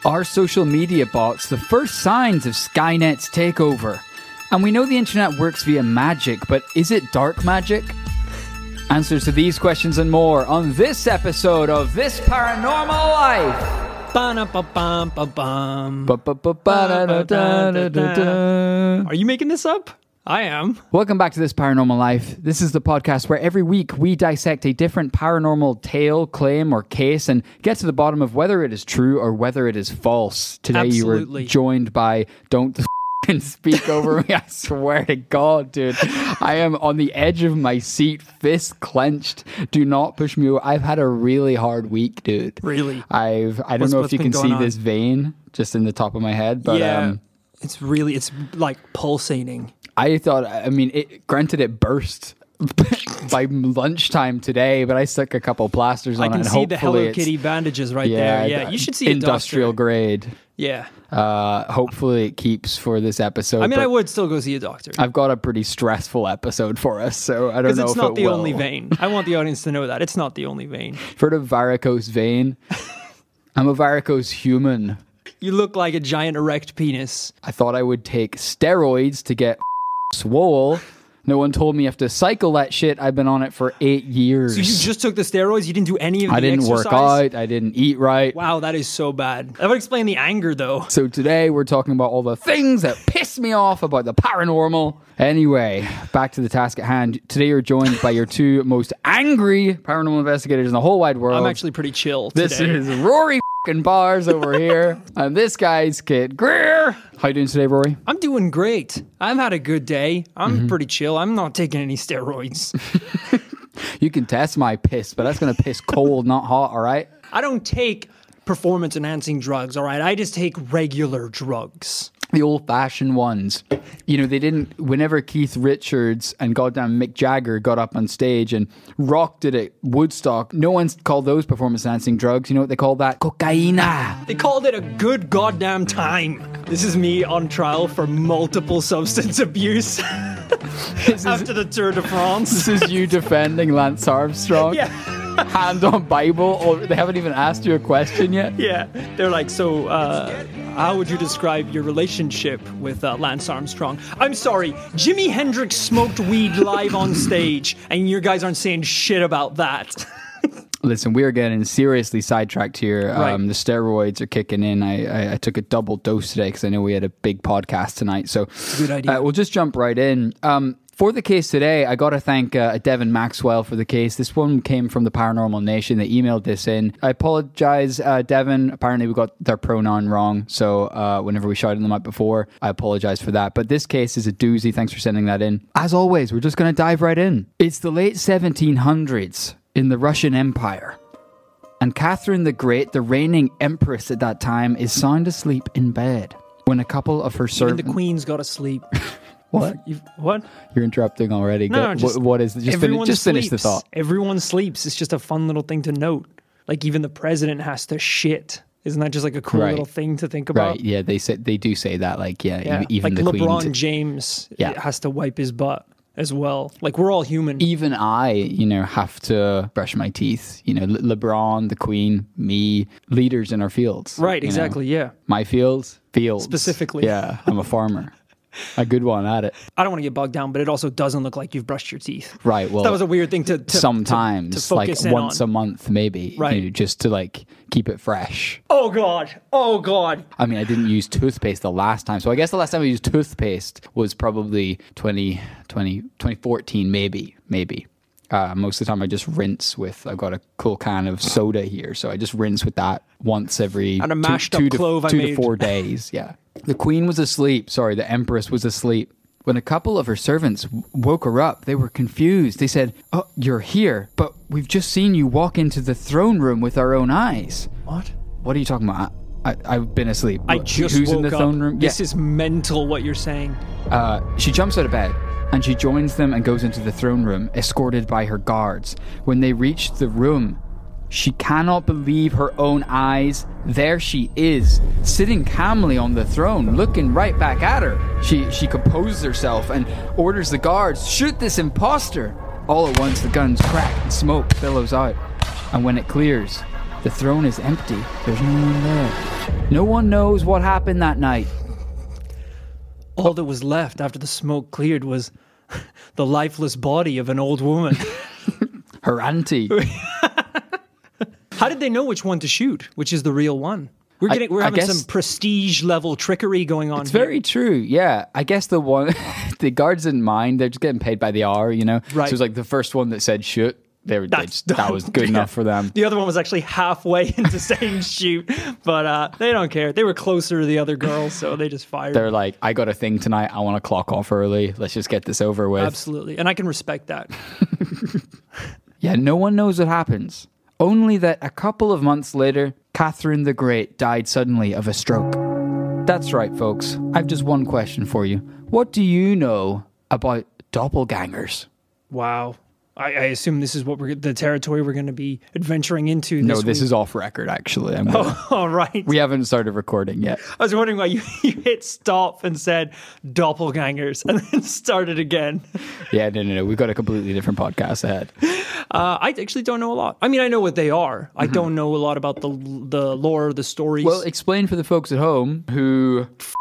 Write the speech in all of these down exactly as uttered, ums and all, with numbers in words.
Are social media bots the first signs of Skynet's takeover? And we know the internet works via magic, but is it dark magic? Answers to these questions and more on this episode of This Paranormal Life. Are you making this up? I am. Welcome back to This Paranormal Life. This is the podcast where every week we dissect a different paranormal tale, claim, or case and get to the bottom of whether it is true or whether it is false. Today Absolutely. You were joined by Don't f***ing Speak Over Me. I swear to God, dude. I am on the edge of my seat, fist clenched. Do not push me over. I've had a really hard week, dude. Really? I've, I don't What's- know what's if you been can going see on? this vein just in the top of my head, but yeah. um, It's really, it's like pulsating. I thought, I mean, it, granted it burst by lunchtime today, but I stuck a couple plasters on I it. can and see the hopefully Hello it's- Kitty bandages right yeah, there. Yeah, the you should see a industrial doctor. grade. Yeah. Uh, hopefully it keeps for this episode. I mean, but I would still go see a doctor. I've got a pretty stressful episode for us, so I don't Because know it's if not it the will. only vein. I want the audience to know that. It's not the only vein. For the varicose vein, I'm a varicose human. You look like a giant erect penis. I thought I would take steroids to get swole. No one told me you have to cycle that shit. I've been on it for eight years. So you just took the steroids? You didn't do any of the I didn't exercise? work out. I didn't eat right. Wow, that is so bad. That would explain the anger, though. So today we're talking about all the things that piss me off about the paranormal. Anyway, back to the task at hand. Today you're joined by your two most angry paranormal investigators in the whole wide world. I'm actually pretty chill This today. is Rory f***ing Bars over here. And this guy's Kit Greer. How you doing today, Rory? I'm doing great. I've had a good day. I'm Mm-hmm. pretty chill. I'm not taking any steroids. You can test my piss, but that's going to piss cold, not hot, all right? I don't take performance-enhancing drugs, all right? I just take regular drugs. The old-fashioned ones. You know, they didn't... Whenever Keith Richards and goddamn Mick Jagger got up on stage and rocked it at Woodstock, no one's called those performance-enhancing drugs. You know what they call that? Cocaina. They called it a good goddamn time. This is me on trial for multiple substance abuse after the Tour de France. This is you defending Lance Armstrong. Yeah. Hand on Bible, or they haven't even asked you a question yet. Yeah, they're like, so uh, how would you describe your relationship with uh, Lance Armstrong? I'm sorry, Jimi Hendrix smoked weed live on stage, and you guys aren't saying shit about that. Listen, we are getting seriously sidetracked here. Right. Um, the steroids are kicking in. I, I, I took a double dose today because I know we had a big podcast tonight. So Good idea. Uh, we'll just jump right in. Um, for the case today, I got to thank uh, Devin Maxwell for the case. This one came from the Paranormal Nation. They emailed this in. I apologize, uh, Devin. Apparently we got their pronoun wrong. So uh, whenever we shouted them out before, I apologize for that. But this case is a doozy. Thanks for sending that in. As always, we're just going to dive right in. It's the late seventeen hundreds in the Russian Empire. And Catherine the Great, the reigning empress at that time, is sound asleep in bed when a couple of her Even servants... the queen's got to sleep. What? You've, what? You're interrupting already. No, Go- no, just, what, what is it? Just, fin- everyone just finish the sleeps. thought. Everyone sleeps. It's just a fun little thing to note. Like, even the president has to shit. Isn't that just like a cool Right. little thing to think about? Right, yeah, they say they do say that, like, yeah, Yeah, e- even like the LeBron queen. James Yeah. has to wipe his butt as well. Like, we're all human. Even I, you know, have to brush my teeth. You know, Le- LeBron, the queen, me, leaders in our fields. Right, you know. exactly, yeah. My fields, fields. Specifically. Yeah, I'm a farmer. A good one at it. I don't want to get bogged down, but it also doesn't look like you've brushed your teeth. Right, well, that was a weird thing to, to sometimes, to, to like focus in once on. a month, maybe. Right. You know, just to like keep it fresh. Oh god, oh god. I mean, I didn't use toothpaste the last time. So I guess the last time I used toothpaste was probably twenty, twenty, twenty fourteen, maybe, maybe. Uh, most of the time I just rinse with, I've got a cool can of soda here. So I just rinse with that once every And a two, mashed up two, to, clove I two to made. four days. Yeah. The queen was asleep. Sorry, the empress was asleep. When a couple of her servants w- woke her up, they were confused. They said, "Oh, you're here, but we've just seen you walk into the throne room with our own eyes." What? What are you talking about? I, I've been asleep. I Wh- just Who's woke in the up. throne room? This Yeah. is mental what you're saying. Uh, she jumps out of bed and she joins them and goes into the throne room, escorted by her guards. When they reach the room, she cannot believe her own eyes. There she is, sitting calmly on the throne, looking right back at her. She she composes herself and orders the guards, "Shoot this imposter!" All at once, the guns crack and smoke billows out. And when it clears, the throne is empty. There's no one there. No one knows what happened that night. All that was left after the smoke cleared was the lifeless body of an old woman. Her auntie. How did they know which one to shoot? Which is the real one? We're getting, I, we're I having guess some prestige level trickery going on. It's here. very true. Yeah, I guess the one the guards didn't mind. They're just getting paid by the hour, you know. Right. So it was like the first one that said shoot. They were they That's just, that was good yeah. enough for them. The other one was actually halfway into saying shoot, but uh, they don't care. They were closer to the other girl, so they just fired. They're like, I got a thing tonight. I want to clock off early. Let's just get this over with. Absolutely, and I can respect that. Yeah, no one knows what happens. Only that a couple of months later, Catherine the Great died suddenly of a stroke. That's right, folks. I've just one question for you. What do you know about doppelgangers? Wow. I, I assume this is what we're the territory we're going to be adventuring into. This No, this week. is off record, actually. I'm gonna, Oh, all right. we haven't started recording yet. I was wondering why you, you hit stop and said doppelgangers and then started again. Yeah, no, no, no. We've got a completely different podcast ahead. Uh, I actually don't know a lot. I mean, I know what they are. Mm-hmm. I don't know a lot about the the lore, the stories. Well, explain for the folks at home who...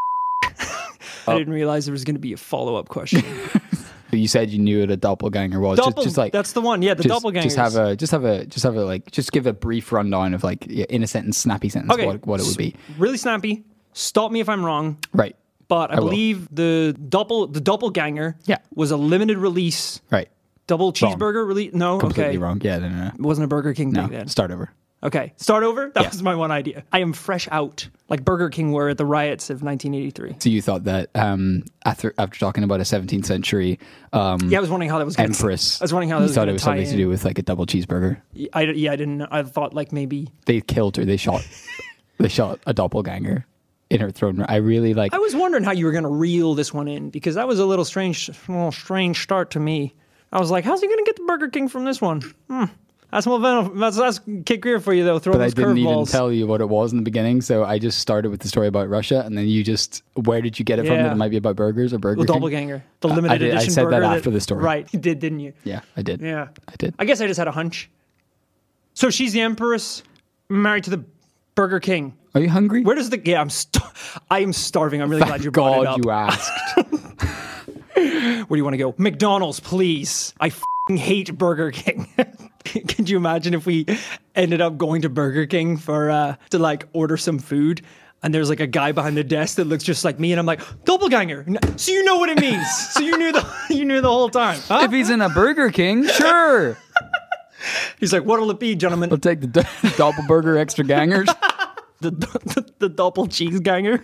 I didn't realize there was going to be a follow-up question. You said you knew what a doppelganger was. Doppel, just, just like that's the one. Yeah, the just, doppelgangers. Just have a, just have a, just have a like, just give a brief rundown of like yeah, in a sentence, snappy sentence, Okay. what, what it would be. Really snappy. Stop me if I'm wrong. Right, But I, I will. believe the doppel the doppelganger Yeah. was a limited release right. double cheeseburger release. No, Completely okay. wrong. Yeah, no, no, no. It wasn't a Burger King No, thing then. start over. Okay, start over. That Yeah. was my one idea. I am fresh out, like Burger King were at the riots of nineteen eighty-three. So you thought that um, after after talking about a seventeenth century um, Yeah, I was wondering how that was gonna, empress, I was wondering how that you was thought gonna it was tie something to in. do with like a double cheeseburger. I, yeah, I didn't know. I thought like maybe They killed her. They shot. they shot a doppelganger in her throne. I really like. I was wondering how you were going to reel this one in because that was a little strange, a little strange start to me. I was like, how's he going to get the Burger King from this one? Hmm. That's more that's that's Kid Greer for you though. Throwing But I those didn't even curveballs. tell you what it was in the beginning, so I just started with the story about Russia, and then you just, where did you get it from? Yeah. That it might be about burgers or Burger The King? doppelganger, the Uh, limited I did- I edition said that burger after the story. Right, you did, didn't you? Yeah, I did. Yeah, I did. I guess I just had a hunch. So she's the empress, married to the Burger King. Are you hungry? Where does the yeah? I'm st- I am starving. I'm really glad you brought it up. God, you asked. Where do you want to go? McDonald's, please. I f***ing hate Burger King. Could you imagine if we ended up going to Burger King for uh, to like order some food, and there's like a guy behind the desk that looks just like me, and I'm like doppelganger. So you know what it means. So you knew the you knew the whole time. Huh? If he's in a Burger King, sure. He's like, what'll it be, gentlemen? I'll take the do- doppelburger extra gangers. The the, the doppel cheese ganger.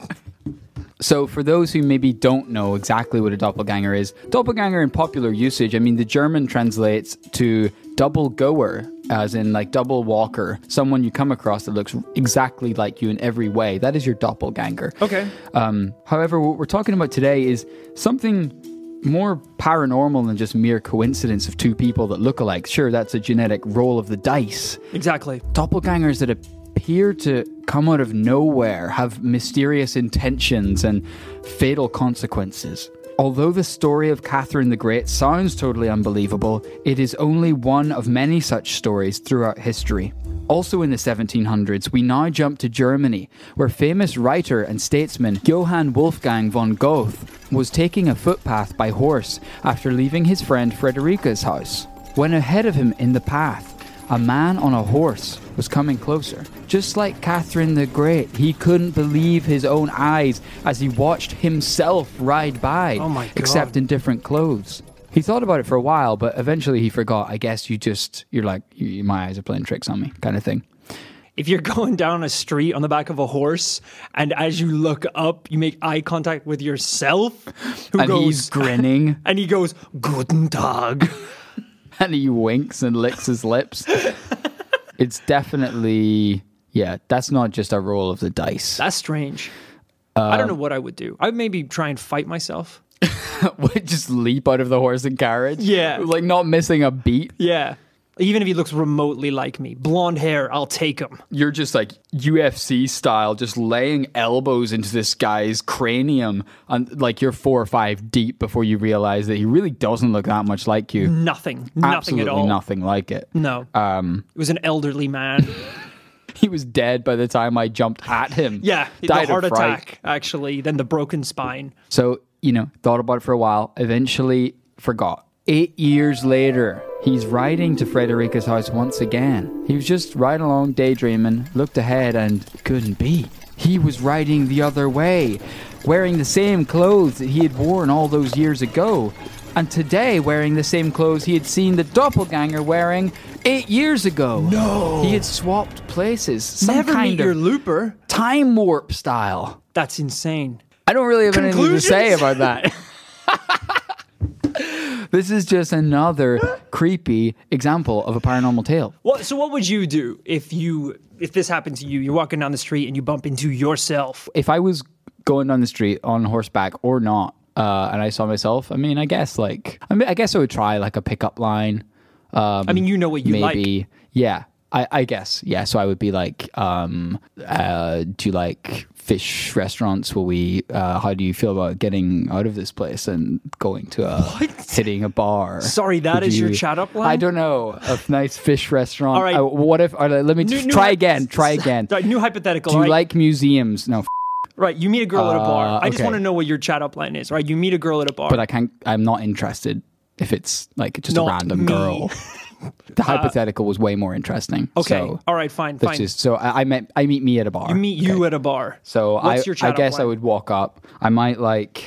So for those who maybe don't know exactly what a doppelganger is, doppelganger in popular usage, I mean, the German translates to double goer, as in like double walker, someone you come across that looks exactly like you in every way. That is your doppelganger. Okay. Um, however, what we're talking about today is something more paranormal than just mere coincidence of two people that look alike. Sure, that's a genetic roll of the dice. Exactly. Doppelgangers that appear to come out of nowhere, have mysterious intentions and fatal consequences. Although the story of Catherine the Great sounds totally unbelievable, it is only one of many such stories throughout history. Also in the seventeen hundreds, we now jump to Germany, where famous writer and statesman Johann Wolfgang von Goethe was taking a footpath by horse after leaving his friend Frederica's house. When ahead of him in the path, a man on a horse was coming closer. Just like Catherine the Great, he couldn't believe his own eyes as he watched himself ride by, Oh my God. except in different clothes. He thought about it for a while, but eventually he forgot. I guess you just, you're like, you, my eyes are playing tricks on me, kind of thing. If you're going down a street on the back of a horse, and as you look up, you make eye contact with yourself, who And goes, he's grinning, and he goes, Guten Tag. and he winks and licks his lips. It's definitely, yeah, that's not just a roll of the dice. That's strange. I Um, don't know what I would do. I would maybe try and fight myself. Would just leap out of the horse and carriage. Yeah. Like not missing a beat. Yeah. Even if he looks remotely like me. Blonde hair, I'll take him. You're just like U F C style, just laying elbows into this guy's cranium, and like you're four or five deep before you realize that he really doesn't look that much like you. Nothing. Nothing Absolutely at all. nothing like it. No. Um, It was an elderly man. he was dead by the time I jumped at him. Yeah, Died the heart of fright. attack, actually, then the broken spine. So, you know, thought about it for a while, eventually forgot. Eight years later, he's riding to Frederica's house once again. He was just riding along, daydreaming, looked ahead and couldn't be. He was riding the other way, wearing the same clothes that he had worn all those years ago. And today, wearing the same clothes he had seen the doppelganger wearing eight years ago. No. He had swapped places. Some Never kind meet your of looper. time warp style. That's insane. I don't really have anything to Conclusions? say about that. This is just another creepy example of a paranormal tale. What? So what would you do if you if this happened to you? You're walking down the street and you bump into yourself. If I was going down the street on horseback or not, uh, and I saw myself, I mean, I guess like, I mean, I guess I would try like a pickup line. Um, I mean, you know what you maybe, like. yeah. I, I guess, yeah. So I would be like, um, uh, do you like fish restaurants? Will we? Uh, how do you feel about getting out of this place and going to a What? hitting a bar? Sorry, that Would is your you- chat up line? I don't know. A nice fish restaurant. All right. Uh, what if? Or let me New- just new try hy- again. Try again. Right, new hypothetical. Do you right? like museums? No, f- Right, you meet a girl at a bar. Uh, I just okay. want to know what your chat up line is. Right, you meet a girl at a bar. but I can't. I'm not interested if it's like just Not a random me. girl. The hypothetical was way more interesting. okay, So all right, fine, let's fine. just. So I, I met. I meet me at a bar. You meet you Okay. at a bar. So What's I, your I chat up guess I line? would walk up. I might like.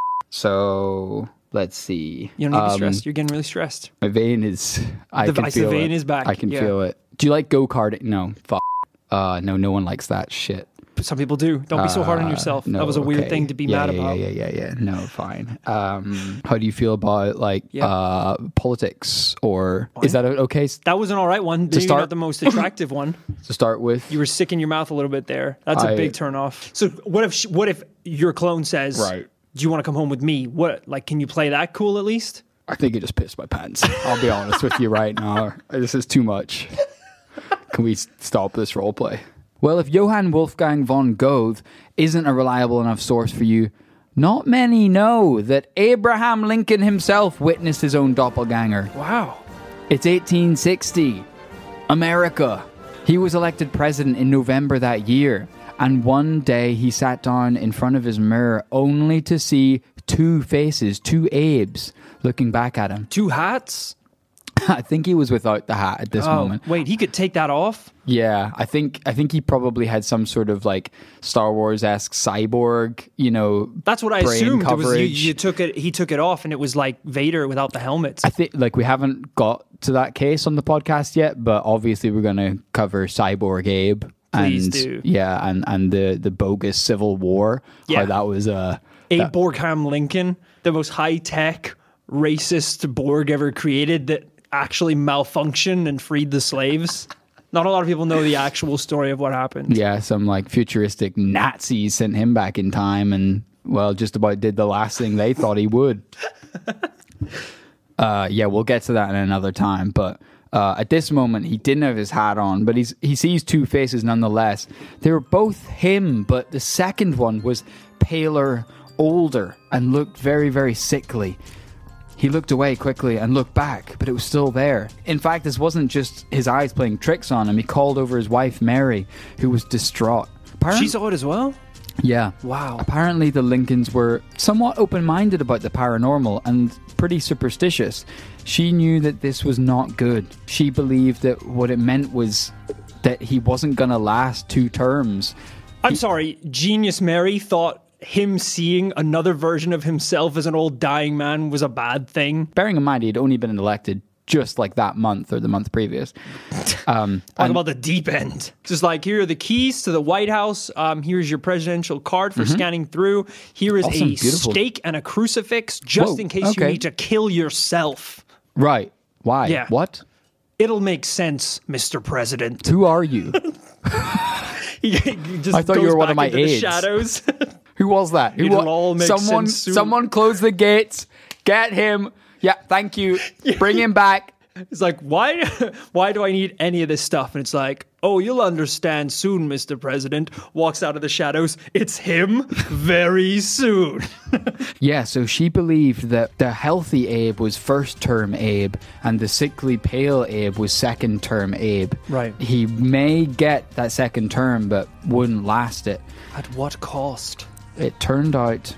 So let's see. You don't need to be Um, stressed. You're getting really stressed. My vein is. I The can vi- the feel vein it. is back, I can yeah. feel it. Do you like go karting? No. Fuck. Uh, no. No one likes that shit. But some people do. Don't be so hard on Uh, yourself. no, that was a weird okay. thing to be yeah, mad yeah, about. Yeah, yeah, yeah, yeah. No, fine. Um, how do you feel about like Yeah. uh, politics, or is that a- okay s- That was an all right one. Maybe start- not the most attractive one. to start with? You were sick in your mouth a little bit there. That's a I- big turn off. So what if sh- what if your clone says, Right. "Do you want to come home with me?" What like can you play that cool at least? I think it just pissed my pants. I'll be honest with you right now. This is too much. Can we s- stop this role play? Well, if Johann Wolfgang von Goethe isn't a reliable enough source for you, not many know that Abraham Lincoln himself witnessed his own doppelganger. Wow. It's eighteen sixty. America. He was elected president in November that year, and one day he sat down in front of his mirror only to see two faces, two Abes, looking back at him. Two hats? I think he was without the hat at this Oh, moment. wait, he could take that off? Yeah, I think I think he probably had some sort of like Star Wars-esque cyborg, you know. That's what I brain assumed. It was you, coverage. you took it he took it off and it was like Vader without the helmet. I think like we haven't got to that case on the podcast yet, but obviously we're going to cover Cyborg Abe. Please and, do. Yeah, and, and the, the bogus Civil War. Yeah. How that was uh, Abe that- Borgham Lincoln, the most high-tech racist Borg ever created that actually malfunctioned and freed the slaves. Not a lot of people know the actual story of what happened. yeah, some like futuristic Nazis sent him back in time and well, just about did the last thing they thought he would. Uh, yeah, we'll get to that in another time. But uh, at this moment, he didn't have his hat on, but he's he sees two faces nonetheless. They were both him, but the second one was paler, older, and looked very, very sickly. He looked away quickly and looked back, but it was still there. In fact, this wasn't just his eyes playing tricks on him. He called over his wife, Mary, who was distraught. Apparent- She saw it as well? yeah. Wow. Apparently, the Lincolns were somewhat open-minded about the paranormal and pretty superstitious. She knew that this was not good. She believed that what it meant was that he wasn't going to last two terms. I'm sorry, Genius Mary thought him seeing another version of himself as an old dying man was a bad thing. Bearing in mind, he'd only been elected just like that month or the month previous. Um, Talk and- about the deep end. Just like, here are the keys to the White House. Um, here's your presidential card for scanning through. Here is Awesome, a beautiful. stake and a crucifix just Whoa, in case you okay. need to kill yourself. right. Why? Yeah. What? It'll make sense, Mister President. Who are you? He just I thought you goes were one back of my into the aides. shadows. Who was that? Who It'll wa- all make someone, sense soon. someone close the gates. Get him. Yeah, thank you. Bring him back. It's like, why why do I need any of this stuff? And it's like, oh, you'll understand soon, Mister President. Walks out of the shadows. It's him very soon. Yeah, so she believed that the healthy Abe was first term Abe and the sickly pale Abe was second term Abe. Right. He may get that second term, but wouldn't last it. At what cost? It turned out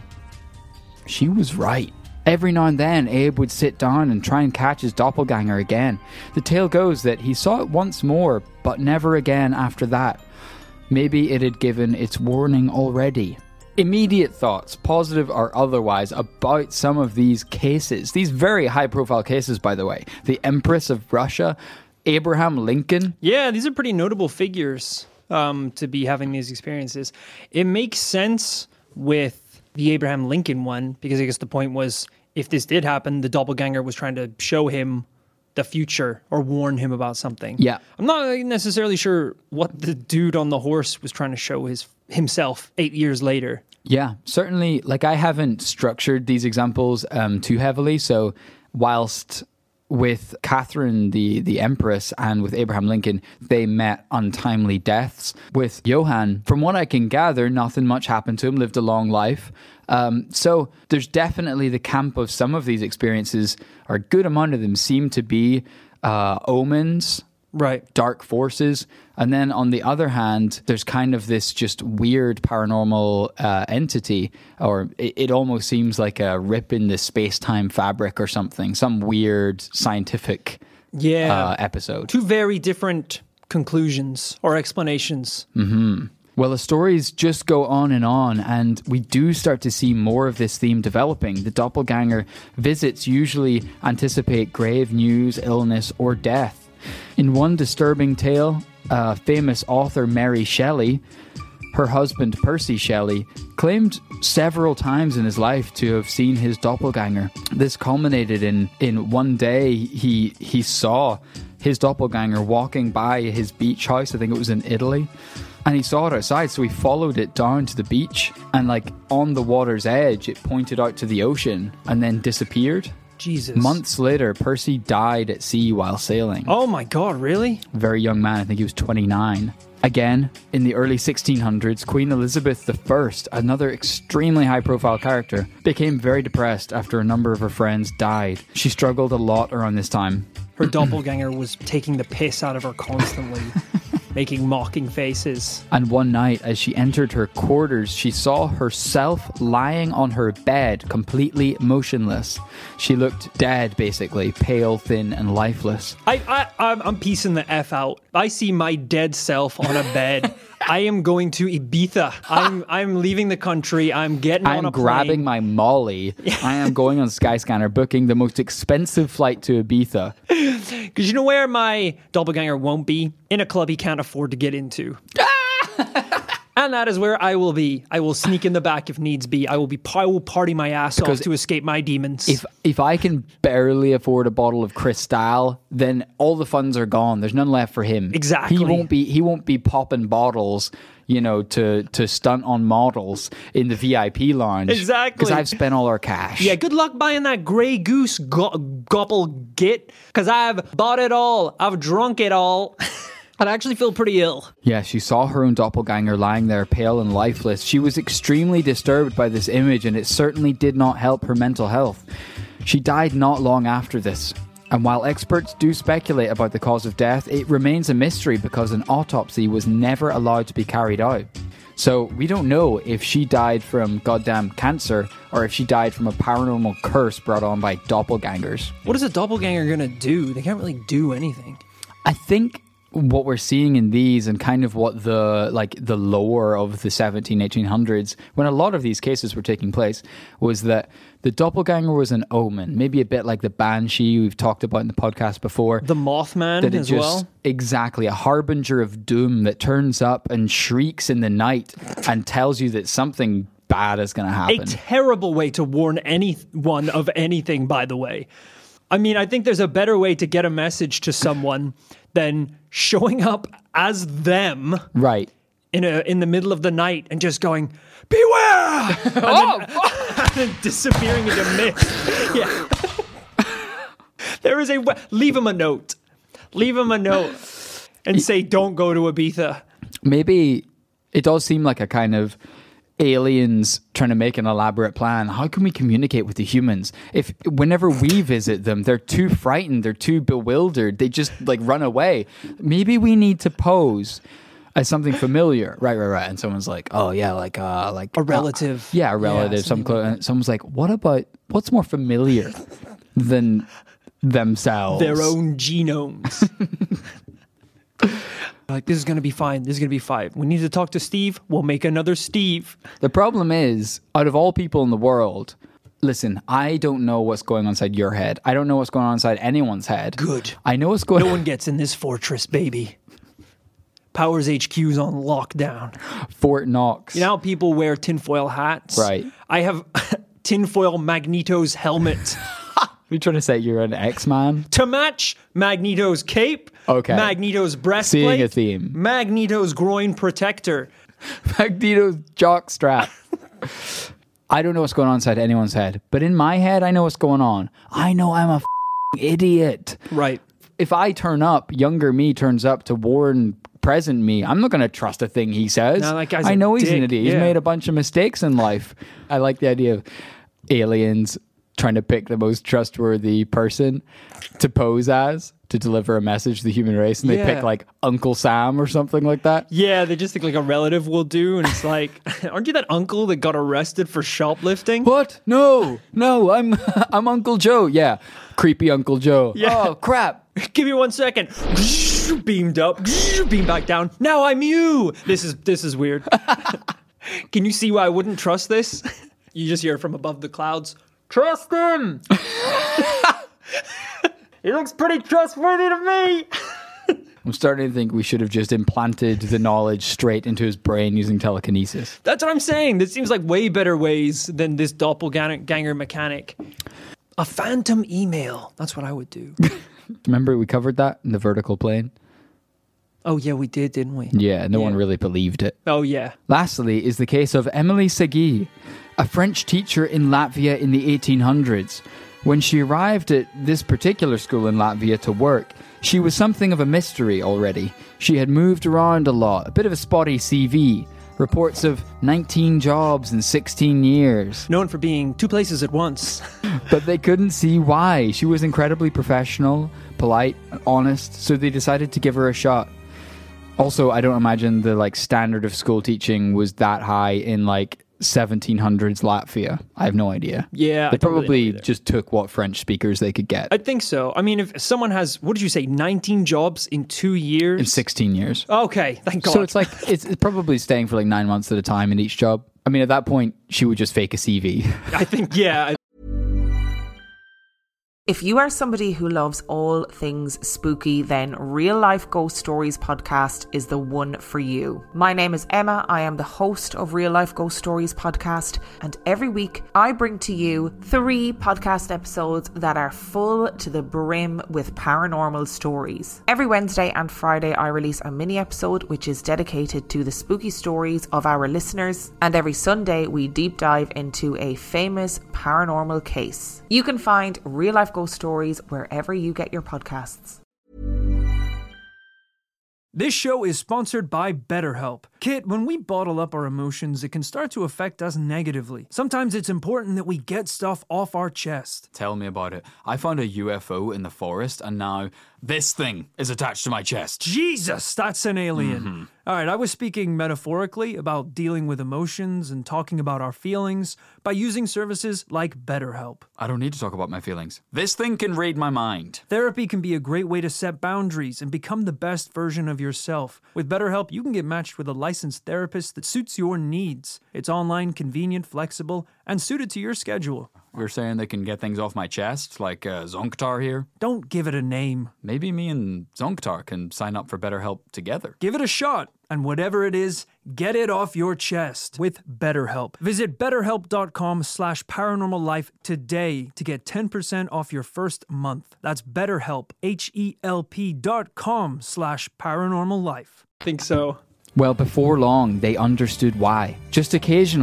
she was right. Every now and then, Abe would sit down and try and catch his doppelganger again. The tale goes that he saw it once more, but never again after that. Maybe it had given its warning already. Immediate thoughts, positive or otherwise, about some of these cases. These very high-profile cases, by the way. The Empress of Russia, Abraham Lincoln. Yeah, these are pretty notable figures um, to be having these experiences. It makes sense with the Abraham Lincoln one, because I guess the point was, if this did happen, the doppelganger was trying to show him the future or warn him about something. Yeah. I'm not necessarily sure what the dude on the horse was trying to show his himself eight years later. Yeah, certainly. Like, I haven't structured these examples um, too heavily. So whilst with Catherine, the, the Empress, and with Abraham Lincoln, they met untimely deaths. With Johann, from what I can gather, nothing much happened to him, lived a long life. Um, so there's definitely the camp of some of these experiences, or a good amount of them seem to be uh, omens, right? Dark forces. And then on the other hand, there's kind of this just weird paranormal uh, entity, or it, it almost seems like a rip in the space-time fabric or something, some weird scientific yeah. uh, episode. Two very different conclusions or explanations. Mm-hmm. Well, the stories just go on and on, and we do start to see more of this theme developing. The doppelganger visits usually anticipate grave news, illness, or death. In one disturbing tale, uh, famous author Mary Shelley, her husband Percy Shelley, claimed several times in his life to have seen his doppelganger. This culminated in, in one day he he saw his doppelganger walking by his beach house. I think it was in Italy. And he saw it outside, so he followed it down to the beach. And like on the water's edge, it pointed out to the ocean and then disappeared. Jesus. Months later, Percy died at sea while sailing. Oh my God, really? Very young man, I think he was twenty-nine. Again, in the early sixteen hundreds, Queen Elizabeth the First, another extremely high-profile character, became very depressed after a number of her friends died. She struggled a lot around this time. Her doppelganger was taking the piss out of her constantly, making mocking faces. And one night, as she entered her quarters, she saw herself lying on her bed, completely motionless. She looked dead, basically, pale, thin, and lifeless. I, I, I'm, I'm piecing the F out. I see my dead self on a bed. I am going to Ibiza. I'm I'm leaving the country. I'm getting I'm on a I'm grabbing plane. my Molly. I am going on Skyscanner, booking the most expensive flight to Ibiza. Because you know where my doppelganger won't be? In a club he can't afford to get into. And that is where I will be. I will sneak in the back if needs be. I will be. I will party my ass Because off to escape my demons. If if I can barely afford a bottle of Cristal, then all the funds are gone. There's none left for him. Exactly. He won't be. He won't be popping bottles, you know, to to stunt on models in the V I P lounge. Exactly. Because I've spent all our cash. Yeah, good luck buying that Grey Goose go- gobble git, because I've bought it all. I've drunk it all. I actually feel pretty ill. Yeah, she saw her own doppelganger lying there, pale and lifeless. She was extremely disturbed by this image, and it certainly did not help her mental health. She died not long after this. And while experts do speculate about the cause of death, it remains a mystery because an autopsy was never allowed to be carried out. So we don't know if she died from goddamn cancer or if she died from a paranormal curse brought on by doppelgangers. What is a doppelganger going to do? They can't really do anything. I think what we're seeing in these, and kind of what the like the lore of the seventeen, eighteen hundreds, when a lot of these cases were taking place, was that the doppelganger was an omen, maybe a bit like the banshee we've talked about in the podcast before. The Mothman that it as just, well. Exactly, a harbinger of doom that turns up and shrieks in the night and tells you that something bad is going to happen. A terrible way to warn anyone of anything, by the way. I mean, I think there's a better way to get a message to someone than showing up as them, right, in a in the middle of the night and just going, "Beware!" and, oh! then, and then disappearing into mist. Yeah, There is a we- leave him a note. Leave him a note and say, "Don't go to Ibiza." Maybe it does seem like a kind of aliens trying to make an elaborate plan. How can we communicate with the humans? If whenever we visit them, they're too frightened, they're too bewildered, they just like run away. Maybe we need to pose as something familiar. Right, right, right. And someone's like, oh yeah, like uh like A relative. Uh, yeah, a relative. Yeah, some clo- and someone's like, what about what's more familiar than themselves? Their own genomes. Like, this is going to be fine. This is going to be fine. We need to talk to Steve. We'll make another Steve. The problem is, out of all people in the world, listen, I don't know what's going on inside your head. I don't know what's going on inside anyone's head. Good. I know what's going on. No one gets in this fortress, baby. Powers H Q's on lockdown. Fort Knox. You know how people wear tinfoil hats? Right. I have tinfoil Magneto's helmet. You're trying to say you're an X-Man? To match Magneto's cape, Okay. Magneto's breastplate, Seeing a theme. Magneto's groin protector. Magneto's jock strap. I don't know what's going on inside anyone's head, but in my head, I know what's going on. I know I'm a f***ing idiot. Right. If I turn up, younger me turns up to warn present me, I'm not going to trust a thing he says. No, that guy's I a know he's an dick, idiot. He's yeah. made a bunch of mistakes in life. I like the idea of aliens trying to pick the most trustworthy person to pose as, to deliver a message to the human race, and they Yeah. pick like Uncle Sam or something like that. Yeah, they just think like a relative will do, and it's like, aren't you that uncle that got arrested for shoplifting? What? No, no, I'm I'm Uncle Joe. Yeah, creepy Uncle Joe. Yeah. Oh crap! Give me one second. Beamed up, beamed back down. Now I'm you. This is this is weird. Can you see why I wouldn't trust this? You just hear from above the clouds. Trust him. He looks pretty trustworthy to me. I'm starting to think we should have just implanted the knowledge straight into his brain using telekinesis. That's what I'm saying. This seems like way better ways than this doppelganger mechanic. A phantom email. That's what I would do. Remember we covered that in the vertical plane? Oh, yeah, we did, didn't we? Yeah, no Yeah. one really believed it. Oh, yeah. Lastly is the case of Emily Segui, a French teacher in Latvia in the eighteen hundreds. When she arrived at this particular school in Latvia to work, she was something of a mystery already. She had moved around a lot, a bit of a spotty C V. Reports of nineteen jobs in sixteen years. Known for being two places at once. But they couldn't see why. She was incredibly professional, polite, honest, so they decided to give her a shot. Also, I don't imagine the like standard of school teaching was that high in like seventeen hundreds Latvia. I have no idea. Yeah, They I don't really probably know either. just took what French speakers they could get I think so. I mean, if someone has, what did you say, nineteen jobs in two years? in sixteen years. Okay, thank God. So it's like, it's, it's probably staying for like nine months at a time in each job. I mean, at that point, she would just fake a C V. I think, yeah. If you are somebody who loves all things spooky, then Real Life Ghost Stories podcast is the one for you. My name is Emma. I am the host of Real Life Ghost Stories podcast, and every week I bring to you three podcast episodes that are full to the brim with paranormal stories. Every Wednesday and Friday I release a mini episode which is dedicated to the spooky stories of our listeners, and every Sunday we deep dive into a famous paranormal case. You can find Real Life Ghost Stories wherever you get your podcasts. This show is sponsored by BetterHelp. Kit, when we bottle up our emotions, it can start to affect us negatively. Sometimes it's important that we get stuff off our chest. Tell me about it. I found a U F O in the forest, and now this thing is attached to my chest. Jesus, that's an alien. Mm-hmm. All right, I was speaking metaphorically about dealing with emotions and talking about our feelings by using services like BetterHelp. I don't need to talk about my feelings. This thing can read my mind. Therapy can be a great way to set boundaries and become the best version of yourself. With BetterHelp, you can get matched with a licensed therapist that suits your needs. It's online, convenient, flexible, and suited to your schedule. You're saying they can get things off my chest, like uh, Zonktar here? Don't give it a name. Maybe me and Zonktar can sign up for BetterHelp together. Give it a shot, and whatever it is, get it off your chest with BetterHelp. Visit betterhelp.com slash paranormal life today to get ten percent off your first month. That's BetterHelp, H-E-L-P dot com slash paranormal life. Think so. Well, before long, they understood why. Just occasionally,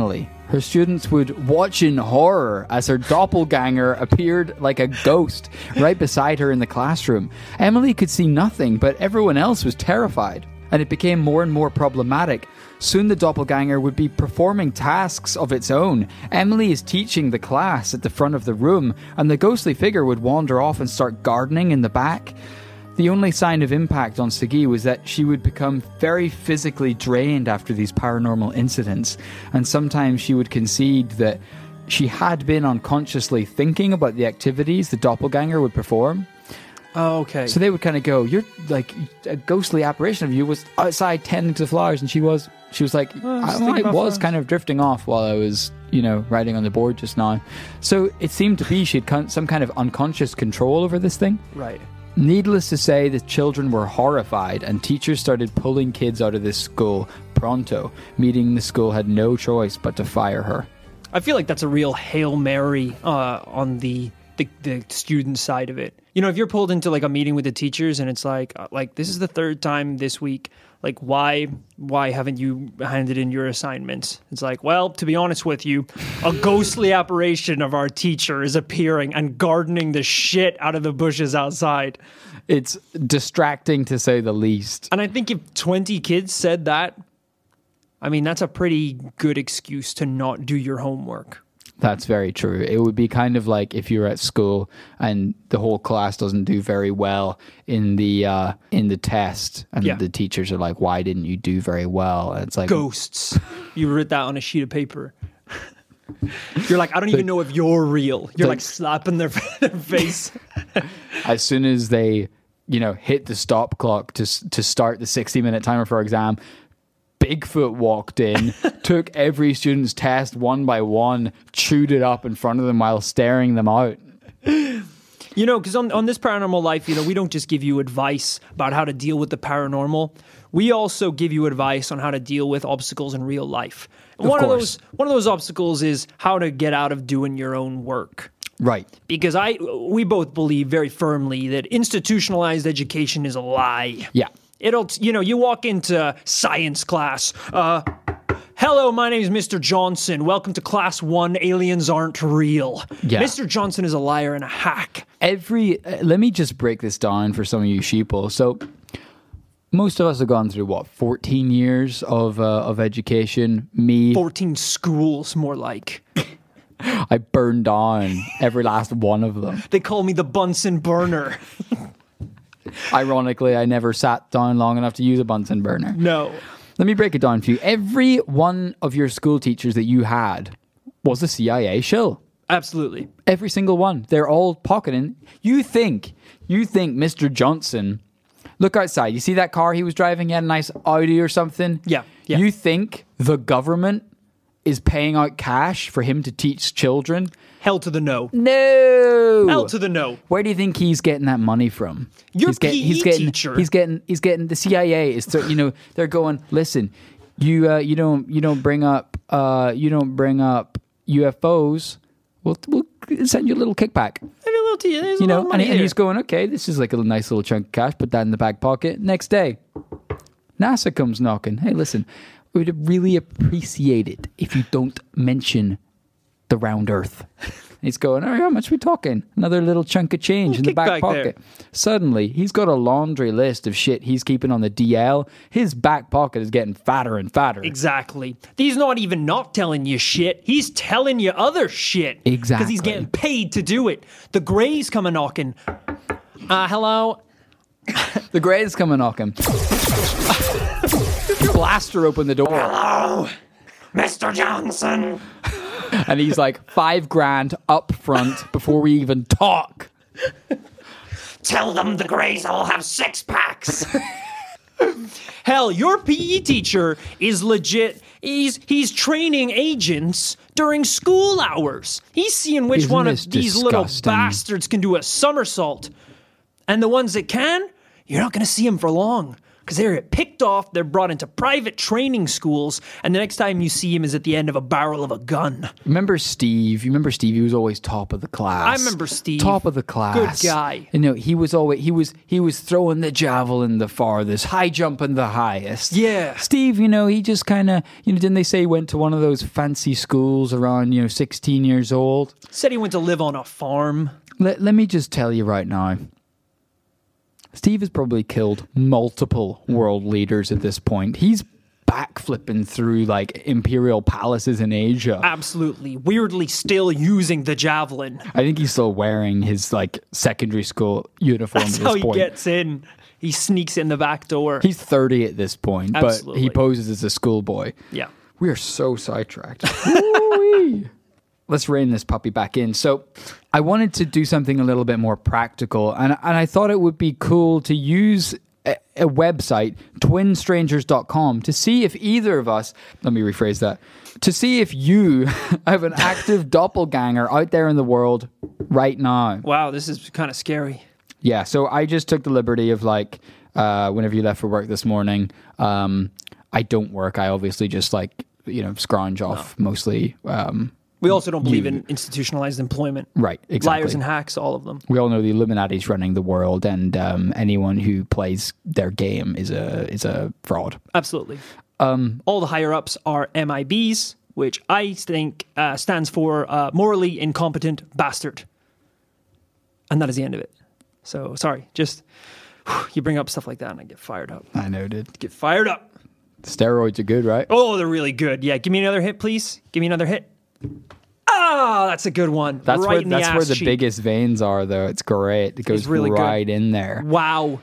Her students would watch in horror as her doppelganger appeared like a ghost right beside her in the classroom. Emily could see nothing, but everyone else was terrified. And it became more and more problematic. Soon the doppelganger would be performing tasks of its own. Emily is teaching the class at the front of the room, and the ghostly figure would wander off and start gardening in the back. The only sign of impact on Sagi was that she would become very physically drained after these paranormal incidents, and sometimes she would concede that she had been unconsciously thinking about the activities the doppelganger would perform. Oh, okay. So they would kind of go, you're like, a ghostly apparition of you was outside tending to the flowers, and she was, she was like, Well, I, just thinking I about was flowers. kind of drifting off while I was, you know, writing on the board just now. So it seemed to be she had con- some kind of unconscious control over this thing. Right. Needless to say, the children were horrified, and teachers started pulling kids out of this school pronto, meaning the school had no choice but to fire her. I feel like that's a real Hail Mary uh, on the, the the student side of it. You know, if you're pulled into like a meeting with the teachers and it's like, uh, like this is the third time this week, like why why haven't you handed in your assignments? It's like, well, to be honest with you, a ghostly apparition of our teacher is appearing and gardening the shit out of the bushes outside. It's distracting to say the least. And I think if twenty kids said that, I mean, that's a pretty good excuse to not do your homework. That's very true. It would be kind of like if you're at school and the whole class doesn't do very well in the uh, in the test, and Yeah. the teachers are like, "Why didn't you do very well?" And it's like, Ghosts. You wrote that on a sheet of paper. You're like, I don't even know if you're real. You're like, like- slapping their, their face. as soon as they, you know, hit the stop clock to s- to start the sixty minute timer for exam, Bigfoot walked in, took every student's test one by one, chewed it up in front of them while staring them out. You know, because on, on this Paranormal Life, you know, we don't just give you advice about how to deal with the paranormal. We also give you advice on how to deal with obstacles in real life. And Of one of course. those one of those obstacles is how to get out of doing your own work. Right. Because I we both believe very firmly that institutionalized education is a lie. Yeah. It'll, you know, you walk into science class. Uh, hello, my name is Mister Johnson. Welcome to class one. Aliens aren't real. Yeah. Mister Johnson is a liar and a hack. Every uh, let me just break this down for some of you sheeple. So most of us have gone through what fourteen years of uh, of education. Me, fourteen schools, more like. I burned down every last one of them. They call me the Bunsen burner. Ironically, I never sat down long enough to use a Bunsen burner. No. Let me break it down for you. Every one of your school teachers that you had was a C I A shill. Absolutely. Every single one. They're all pocketing. You think, you think Mister Johnson, look outside. You see that car he was driving? He had a nice Audi or something? Yeah, yeah. You think the government is paying out cash for him to teach children? Hell to the no. No. Hell to the no. Where do you think he's getting that money from? Your he's get- P E he's getting, teacher. He's getting. He's getting. The C I A is. So, you know, they're going. Listen, you. Uh, you don't. You don't bring up. Uh, you don't bring up U F Os. We'll. We'll send you a little kickback. Maybe a little tea. There's a You know, little and, money he- and here. he's going. Okay, this is like a nice little chunk of cash. Put that in the back pocket. Next day, NASA comes knocking. Hey, listen, we would really appreciate it if you don't mention the round Earth. He's going, all right, how much are we talking? Another little chunk of change in the back kickback pocket. there. Suddenly, he's got a laundry list of shit he's keeping on the D L. His back pocket is getting fatter and fatter. Exactly. He's not even not telling you shit. He's telling you other shit. Because Exactly. he's getting paid to do it. The Greys come a knocking. Uh, hello? The Greys come and knock him. Blaster open the door. Hello? Mister Johnson? And he's like, five grand up front before we even talk. Tell them the Greys all have six packs. Hell, your P E teacher is legit. He's he's training agents during school hours. He's seeing which Isn't one of this these little disgusting? bastards can do a somersault. And the ones that can, you're not going to see them for long. because they're picked off, they're brought into private training schools, and the next time you see him is at the end of a barrel of a gun. Remember Steve? You remember Steve? He was always top of the class. I remember Steve. Top of the class. Good guy. You know, he was always he was he was throwing the javelin the farthest, high jumping the highest. Yeah. Steve, you know, he just kind of, you know, didn't they say he went to one of those fancy schools around, you know, sixteen years old? Said he went to live on a farm. Let, let me just tell you right now. Steve has probably killed multiple world leaders at this point. He's backflipping through like imperial palaces in Asia. Absolutely. Weirdly still using the javelin. I think he's still wearing his like secondary school uniform That's at this how he point. gets in. He sneaks in the back door. He's thirty at this point, Absolutely. but he poses as a schoolboy. Yeah. We are so sidetracked. Woo-wee. Let's rein this puppy back in. So I wanted to do something a little bit more practical, and, and I thought it would be cool to use a, a website, twin strangers dot com, to see if either of us, let me rephrase that, to see if you have an active doppelganger out there in the world right now. Wow, this is kind of scary. Yeah, so I just took the liberty of like, uh, whenever you left for work this morning, um, I don't work. I obviously just like, you know, scrounge off no. mostly. Um, we also don't believe you, in institutionalized employment. Right, exactly. Liars and hacks, all of them. We all know the Illuminati's running the world, and um, anyone who plays their game is a is a fraud. Absolutely. Um, all the higher ups are M I Bs, which I think uh, stands for uh, morally incompetent bastard. And that is the end of it. So, sorry, just whew, you bring up stuff like that and I get fired up. I know, dude. Get fired up. Steroids are good, right? Oh, they're really good. Yeah, give me another hit, please. Give me another hit. Ah, that's a good one. That's right where in the that's ass where the cheek. biggest veins are, though. It's great. It goes It's really right good. in there. Wow.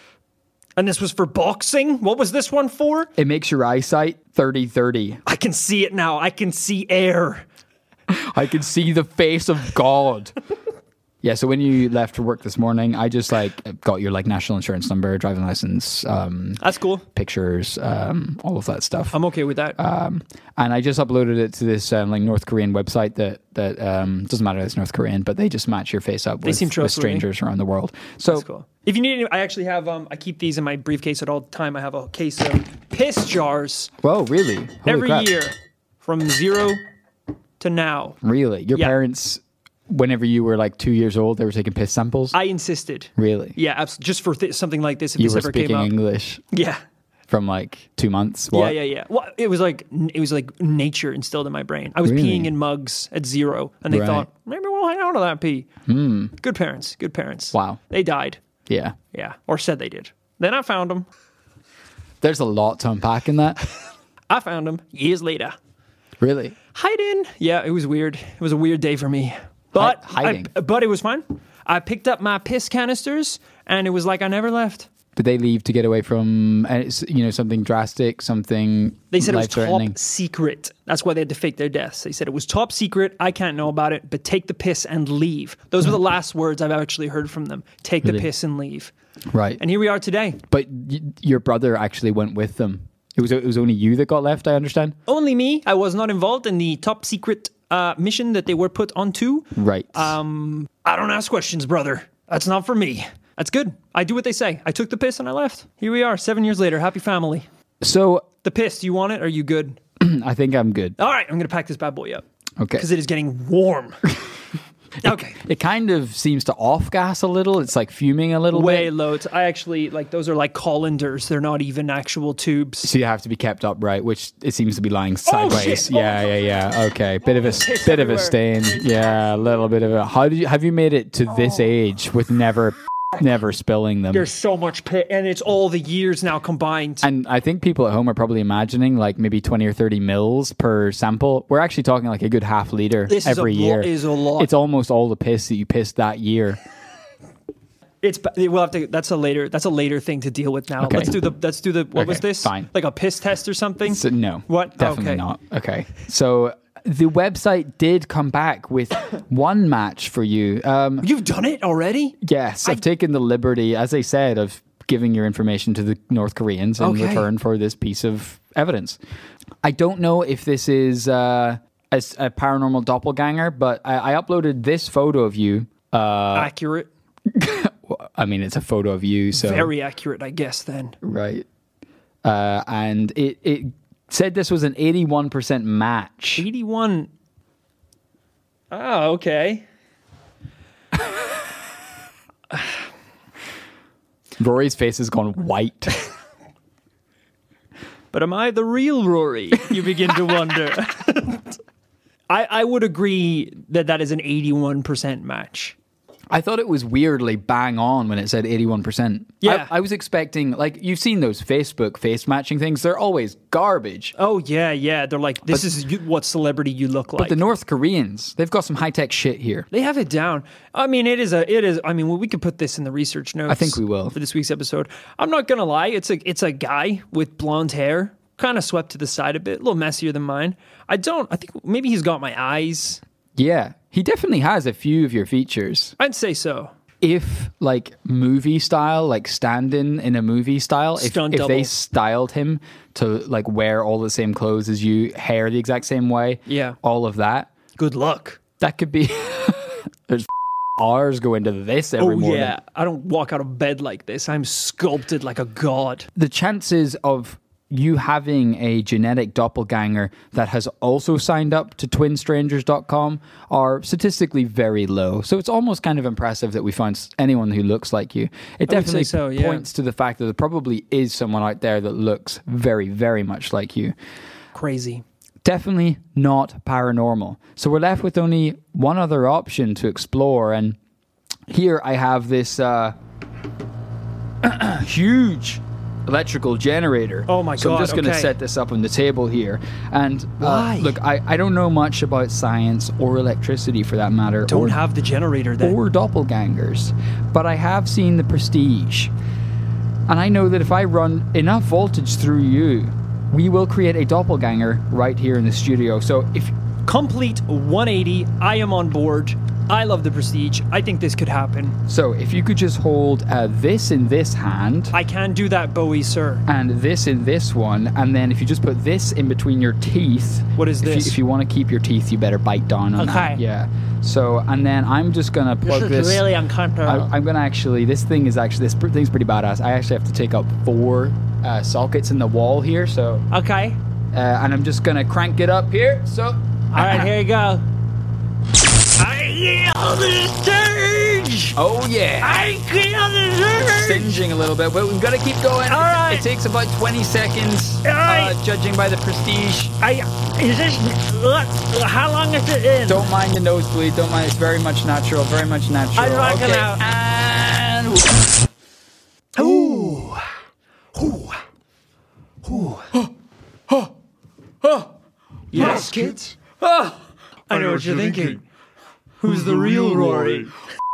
And this was for boxing? What was this one for? It makes your eyesight thirty thirty. I can see it now. I can see air. I can see the face of God. Yeah, so when you left for work this morning, I just like got your like national insurance number, driving license, um, That's cool. pictures, um, all of that stuff. I'm okay with that. Um, and I just uploaded it to this um, like North Korean website that that um, doesn't matter if it's North Korean, but they just match your face up They with, seem with trustworthy. strangers around the world. So That's cool. If you need any, I actually have, um, I keep these in my briefcase at all the time. I have a case of piss jars whoa, really? Holy every crap. year from zero to now. Really? Your Yeah. parents, whenever you were like two years old, they were taking piss samples? I insisted. Really? Yeah, abs- just for th- something like this, if You this were ever came speaking up. English Yeah. from like two months? What? Yeah, yeah, yeah. Well, it was like it was like nature instilled in my brain. I was Really? peeing in mugs at zero, and they Right. thought maybe we'll hang out of that pee. Mm. Good parents, good parents. Wow. They died. Yeah. Yeah, or said they did. Then I found them. There's a lot to unpack in that. I found them years later. Really? Hiding. Yeah, it was weird. It was a weird day for me. But Hi- hiding. I, but it was fine. I picked up my piss canisters, and it was like I never left. Did they leave to get away from, uh, s- you know, something drastic, something They said it was life-threatening? top secret. That's why they had to fake their deaths. They said it was top secret. I can't know about it, but take the piss and leave. Those were the last words I've actually heard from them. Take the Really? piss and leave. Right. And here we are today. But y- your brother actually went with them. It was it was only you that got left, I understand? Only me. I was not involved in the top secret uh, mission that they were put onto. Right. Um, I don't ask questions, brother. That's not for me. That's good. I do what they say. I took the piss and I left. Here we are, seven years later. Happy family. so The piss, do you want it? Are you good? I think I'm good. All right, I'm going to pack this bad boy up. Okay. Because it is getting warm. Okay. It kind of seems to off gas a little. It's like fuming a little Way bit. low. I actually, like, those are like colanders. They're not even actual tubes. So you have to be kept upright, which it seems to be lying Oh, sideways. shit. Yeah, yeah, yeah. Okay, bit of a Piss bit of a everywhere. stain. Yeah, a little bit of a. How did you have you made it to this age with never, never spilling them? There's so much piss, and it's all the years now combined. And I think people at home are probably imagining like maybe twenty or thirty mils per sample. We're actually talking like a good half liter This is every a lo- year. is a lot. It's almost all the piss that you pissed that year. It's we'll have to. That's a later. That's a later thing to deal with now. Okay. Let's do the. Let's do the. What was Okay, this? fine. Like a piss test or something? So, no. What? Definitely Okay. not. Okay. So the website did come back with one match for you. Um, You've done it already? yes, I've taken the liberty, as I said, of giving your information to the North Koreans in Okay. return for this piece of evidence. I don't know if this is uh, a, s- a paranormal doppelganger, but I, I uploaded this photo of you. Uh, Accurate. I mean, it's a photo of you, so Very accurate, I guess. Then. right. Uh, and it, it said this was an eighty-one percent match. eighty-one. Oh, okay. Rory's face has gone white. But am I the real Rory? You begin to wonder. I, I would agree that that is an eighty-one percent match. I thought it was weirdly bang on when it said eighty-one percent. Yeah. I, I was expecting, like, you've seen those Facebook face matching things. They're always garbage. Oh, yeah, yeah. They're like, this is you, what celebrity you look like. But the North Koreans, they've got some high-tech shit here. They have it down. I mean, it is a, it is, I mean, we could put this in the research notes. I think we will. For this week's episode. I'm not going to lie. It's a, it's a guy with blonde hair, kind of swept to the side a bit, a little messier than mine. I don't, I think maybe he's got my eyes. Yeah. He definitely has a few of your features. I'd say so. If, like, movie style, like stand-in in a movie style, if, Stunt if double. they styled him to, like, wear all the same clothes as you, hair the exact same way, Yeah. all of that, Good luck. that could be... There's hours go into this every Oh, morning. yeah. I don't walk out of bed like this. I'm sculpted like a god. The chances of you having a genetic doppelganger that has also signed up to twin strangers dot com are statistically very low. So it's almost kind of impressive that we find anyone who looks like you. It I would definitely say so, yeah. points to the fact that there probably is someone out there that looks very, very much like you. Crazy. Definitely not paranormal. So we're left with only one other option to explore. And here I have this uh, huge electrical generator. Oh my so God, I'm just going to okay. set this up on the table here. And uh, Why? look, I, I don't know much about science or electricity for that matter. Don't or, have the generator then. or doppelgangers. But I have seen the Prestige. And I know that if I run enough voltage through you, we will create a doppelganger right here in the studio. So if Complete one eighty. I am on board. I love the Prestige. I think this could happen. so if you could just hold uh, this in this hand I can do that, Bowie, sir. and this in this one, and then if you just put this in between your teeth. What is if this? You, if you want to keep your teeth, you better bite down on that. Okay. Yeah. So and then I'm just gonna plug this. uncomfortable. I, I'm gonna actually. This thing is actually. This pr- thing's pretty badass. I actually have to take up four uh, sockets in the wall here. So Okay. uh, and I'm just gonna crank it up here. So. All right, here you go. I get on the stage. Oh yeah. I get on the stage. Singeing a little bit, but we've got to keep going. All right. It takes about twenty seconds, All right. uh, judging by the Prestige. I is this what? How long is it in? Don't mind the nosebleed. Don't mind. It's very much natural. Very much natural. I'm rocking okay. out. And Ooh. Ooh. Ooh. Yes, kids. I know what you're thinking. Who's the real Rory?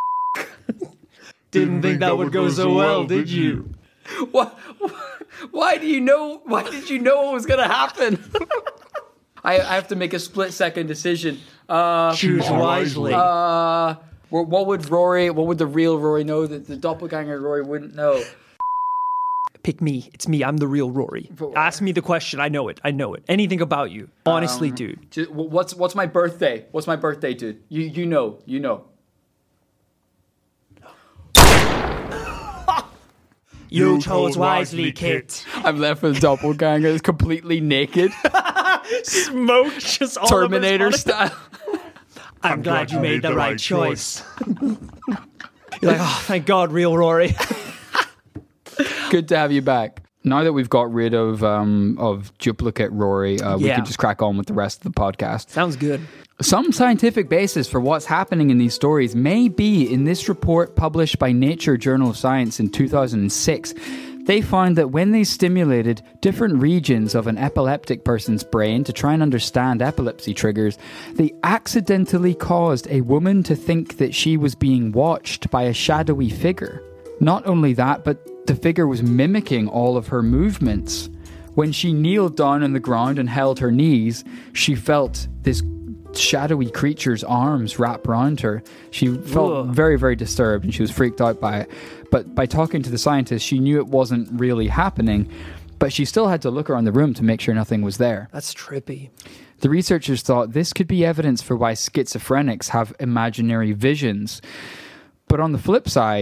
Didn't think that would go so well, did you? what? Why do you know? Why did you know what was gonna happen? I, I have to make a split second decision. Uh, Choose wisely. uh, what what would Rory? What would the real Rory know that the doppelganger Rory wouldn't know? Pick me. It's me. I'm the real Rory. Ask me the question. I know it. I know it. Anything about you. Honestly, dude. Ju- What's what's my birthday? What's my birthday, dude? You you know you know. You chose wisely, kid. I'm left with a doppelganger that's completely naked, Smoke just all Terminator over his body. style. I'm glad you made the right choice. You're like, oh, thank God, real Rory. Good to have you back. Now that we've got rid of um, of duplicate Rory, uh, we Yeah. can just crack on with the rest of the podcast. Sounds good. Some scientific basis for what's happening in these stories may be in this report published by Nature Journal of Science in two thousand six. They found that when they stimulated different regions of an epileptic person's brain to try and understand epilepsy triggers, they accidentally caused a woman to think that she was being watched by a shadowy figure. Not only that, but the figure was mimicking all of her movements. When she kneeled down on the ground and held her knees, she felt this shadowy creature's arms wrap around her. She felt Ugh. very, very disturbed and she was freaked out by it. But by talking to the scientists, she knew it wasn't really happening, but she still had to look around the room to make sure nothing was there. That's trippy. The researchers thought this could be evidence for why schizophrenics have imaginary visions. But on the flip side,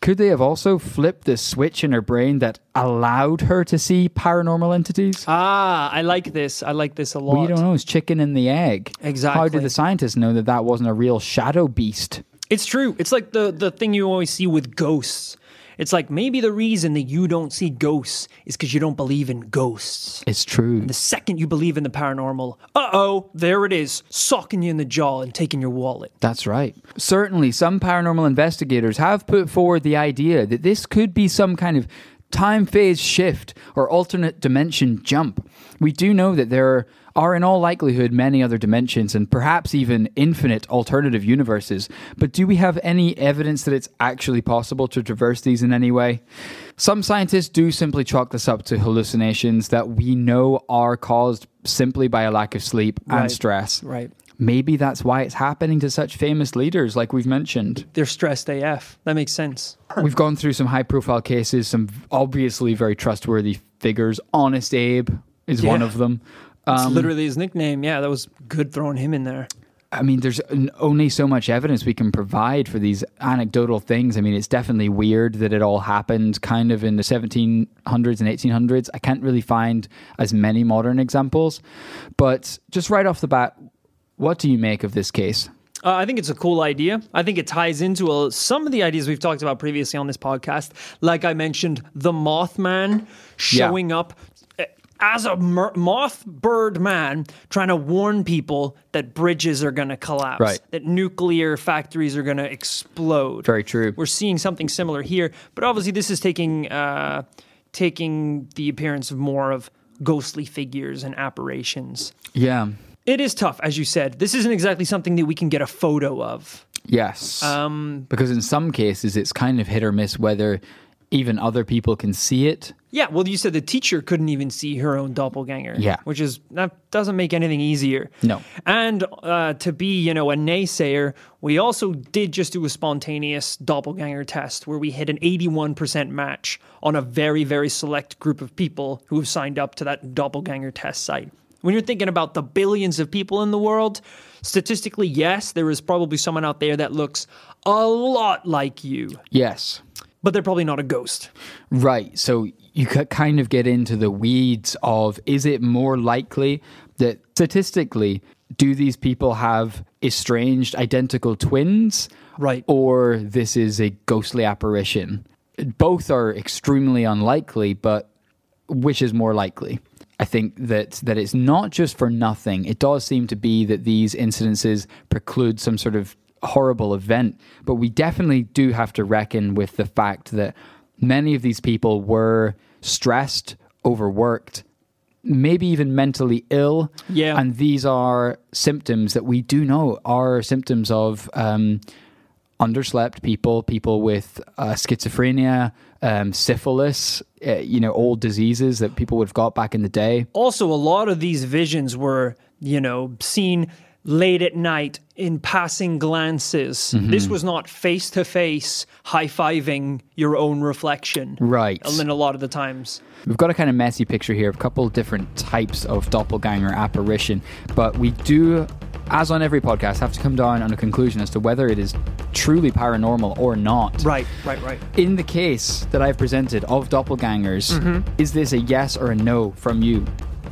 Could they have also flipped the switch in her brain that allowed her to see paranormal entities? Ah, I like this. I like this a lot. We don't know. It's chicken and the egg. Exactly. How did the scientists know that that wasn't a real shadow beast? It's true. It's like the, the thing you always see with ghosts. It's like maybe the reason that you don't see ghosts is because you don't believe in ghosts. It's true. The second you believe in the paranormal, uh-oh, there it is, socking you in the jaw and taking your wallet. That's right. Certainly, some paranormal investigators have put forward the idea that this could be some kind of time phase shift or alternate dimension jump. We do know that there are in all likelihood many other dimensions and perhaps even infinite alternative universes, but do we have any evidence that it's actually possible to traverse these in any way? Some scientists do simply chalk this up to hallucinations that we know are caused simply by a lack of sleep and Right. stress. Right. Maybe that's why it's happening to such famous leaders like we've mentioned. They're stressed A F. That makes sense. We've gone through some high profile cases, some obviously very trustworthy figures. Honest Abe is one Yeah. of them. It's Um, literally his nickname. Yeah, that was good throwing him in there. I mean, there's n- only so much evidence we can provide for these anecdotal things. I mean, it's definitely weird that it all happened kind of in the seventeen hundreds and eighteen hundreds. I can't really find as many modern examples. But just right off the bat, what do you make of this case? Uh, I think it's a cool idea. I think it ties into uh, some of the ideas we've talked about previously on this podcast. Like I mentioned, the Mothman showing up uh, as a mer- moth bird man trying to warn people that bridges are going to collapse, Right. that nuclear factories are going to explode. Very true. We're seeing something similar here, but obviously this is taking uh, taking the appearance of more of ghostly figures and apparitions. Yeah. It is tough, as you said. This isn't exactly something that we can get a photo of. Yes. Um, because in some cases, it's kind of hit or miss whether even other people can see it. yeah, well, you said the teacher couldn't even see her own doppelganger. Yeah. Which is, that doesn't make anything easier. No. And uh, to be, you know, a naysayer, we also did just do a spontaneous doppelganger test where we hit an eighty-one percent match on a very, very select group of people who have signed up to that doppelganger test site. When you're thinking about the billions of people in the world, statistically, yes, there is probably someone out there that looks a lot like you, Yes. but they're probably not a ghost. Right. So you could kind of get into the weeds of, is it more likely that statistically, do these people have estranged identical twins? Right. Or this is a ghostly apparition? Both are extremely unlikely, but which is more likely? I think that that it's not just for nothing. It does seem to be that these incidences preclude some sort of horrible event, but we definitely do have to reckon with the fact that many of these people were stressed, overworked, maybe even mentally ill. Yeah. And these are symptoms that we do know are symptoms of um, underslept people, people with uh, schizophrenia, um, syphilis, uh, you know, old diseases that people would have got back in the day. Also, a lot of these visions were, you know, seen late at night in passing glances. Mm-hmm. This was not face-to-face high-fiving your own reflection. Right. And then a lot of the times. We've got a kind of messy picture here of a couple of different types of doppelganger apparition, but we do, as on every podcast, have to come down on a conclusion as to whether it is truly paranormal or not. Right, right, right. In the case that I've presented of doppelgangers, Mm-hmm. is this a yes or a no from you?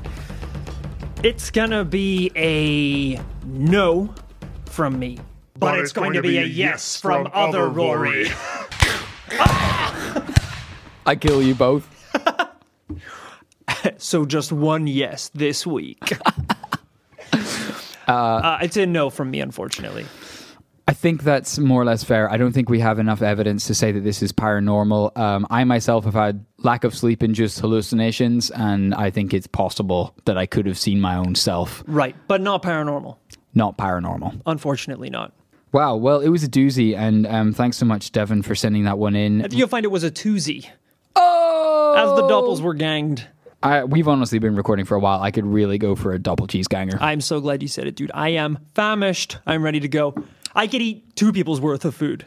It's gonna be a no from me. But, it's, going, to be, a yes from, other Rory. I kill you both. So just one yes this week. uh, it's a no from me, unfortunately. I think that's more or less fair. I don't think we have enough evidence to say that this is paranormal. Um, I myself have had lack of sleep-induced hallucinations, and I think it's possible that I could have seen my own self. Right, but not paranormal. Not paranormal. Unfortunately not. Wow, well, it was a doozy, and um, thanks so much, Devin, for sending that one in. I think you'll find it was a twosie. Oh! As the doppels were ganged. I, we've honestly been recording for a while. I could really go for a double cheese ganger. I'm so glad you said it, dude. I am famished. I'm ready to go. I could eat two people's worth of food.